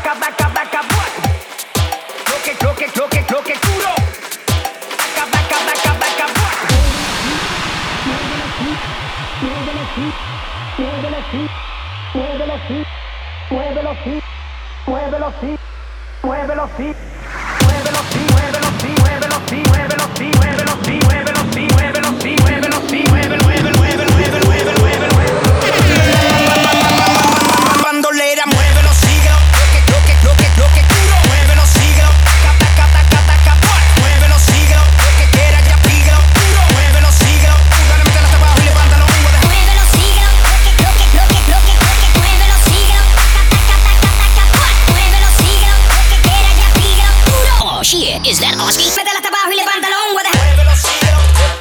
baca, what? Lo que duro. Baca, what? Muévelo así, muévelo así, muévelo así, muévelo así, muévelo así, muévelo así, muévelo así, muévelo así, muévelo así, muévelo así, muévelo así, muévelo así, muévelo así, muévelo así, muévelo, bandolera, muévelo, síguelo, lo que duro, muévelo, síguelo, muévelo, síguelo, lo que quiera ya píguelo, duro, muévelo, síguelo, dale, mételo hasta abajo y levántalo, muévelo, síguelo, lo que, muévelo, síguelo, muévelo, síguelo, lo que quiera ya píguelo, duro. Oh shit, is that Oski? Mételo hasta abajo y levántalo, muévelo, síguelo.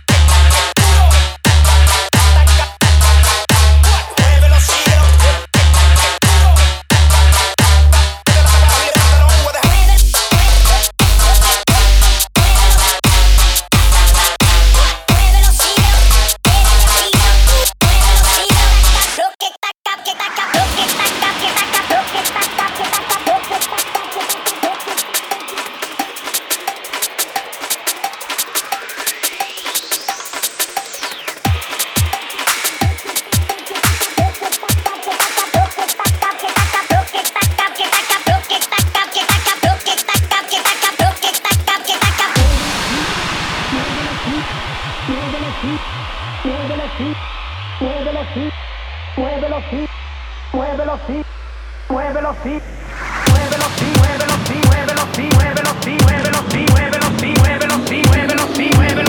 Muévelo así, muévelo así, muévelo así, muévelo así, muévelo así, muévelo así, muévelo así, muévelo así, muévelo así, muévelo así, muévelo así, muévelo,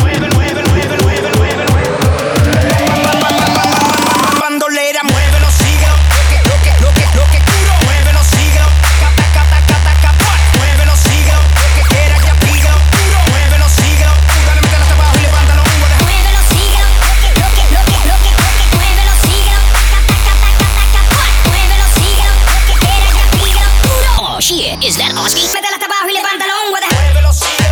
bandolera, muévelo, síguelo, lo que duro, muévelo, síguelo, muévelo, síguelo, lo que quiera ya píguelo, duro, muévelo, síguelo, dale, mételo hasta abajo y levántalo, muévelo, síguelo, lo que, muévelo, síguelo, muévelo, síguelo, lo que quiera ya píguelo, duro. Oh shit, is that Oski? Mételo hasta abajo y levántalo, muévelo, síguelo.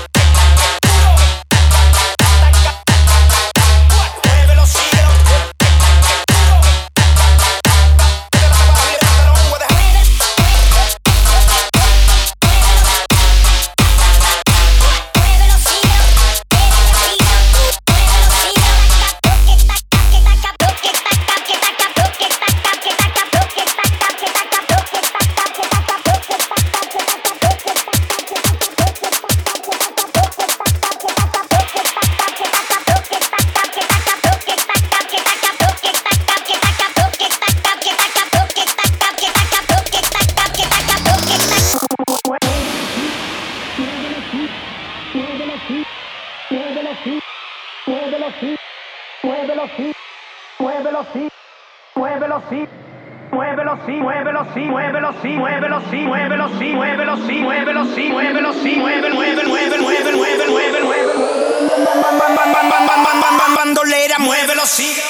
Muévelo así, muévelo así, muévelo así, muévelo así, muévelo así, muévelo así, muévelo así, muévelo así, muévelo así, muévelo así, muévelo, bandolera, muévelo, sigue.